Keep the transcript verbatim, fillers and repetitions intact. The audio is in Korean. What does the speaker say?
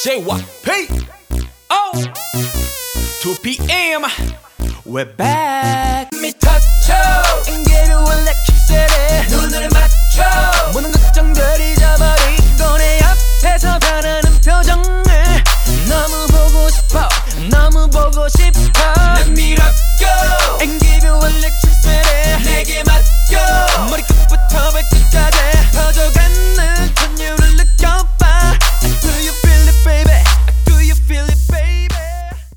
제이와이 oh two p.m. We're back. Me touch you.